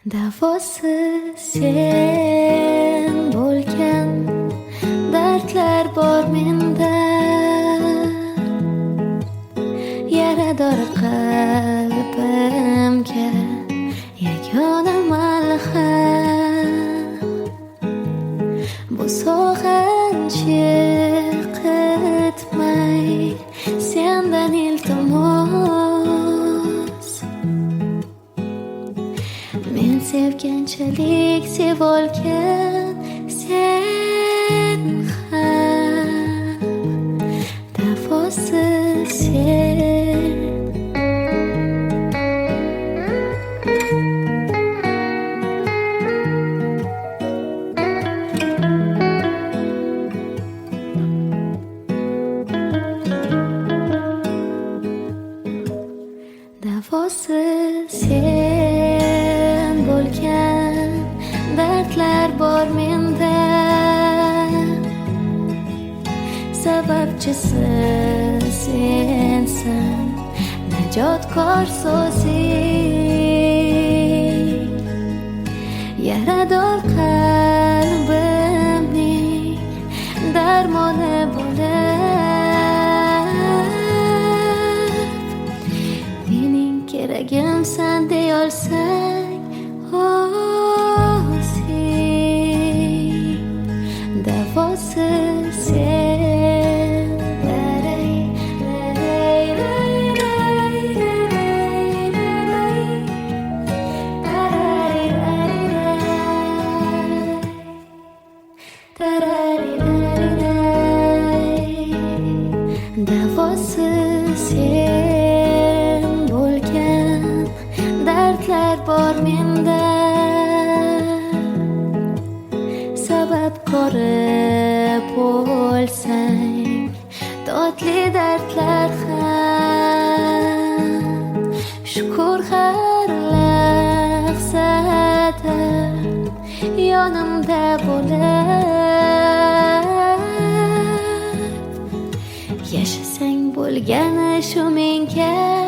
Davosi sen bo'lgan dardlar bor menda, yarador qalbimga yagona malham. Bu sog'inch yiqitmay sendan iltimos, men sevganchalik sevolgan sen ham. Davosi sen. Davosi sen bo'lgan dardlar bor menda, sababchisi sensan, najotkor so'zing, yarador qalbimning darmoni bo'lib, mening keragimsan deyolsang o'zing. Davosi sen. Davosi sen bo'lgan dardlar bor menda, sababkori bo'lsang totli dardlar ham. Shukur har lahzada yonimda bo'lib, yashasang bo'lgani shu menga